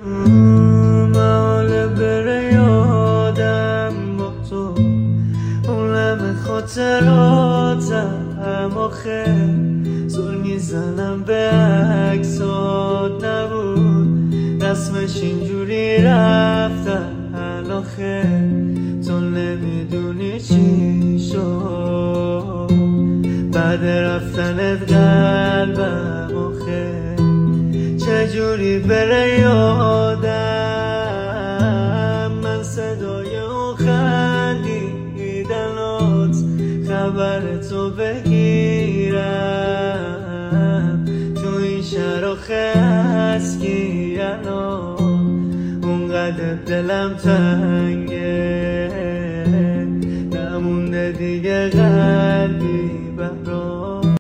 محاله بره یادم با تو اون همه خاطراتم آخه زل میزنم به عکسات نبود رسمش اینجوری رفتن آخه تو نمیدونی چی شد بعد رفتنت قلبم آخه چجوری بره یادم من صدای اون خندیدنات خبر تو بگیرم تو این شهر آخه هست گیرنا اونقدر دلم تنگه نمونده دیگه قلبی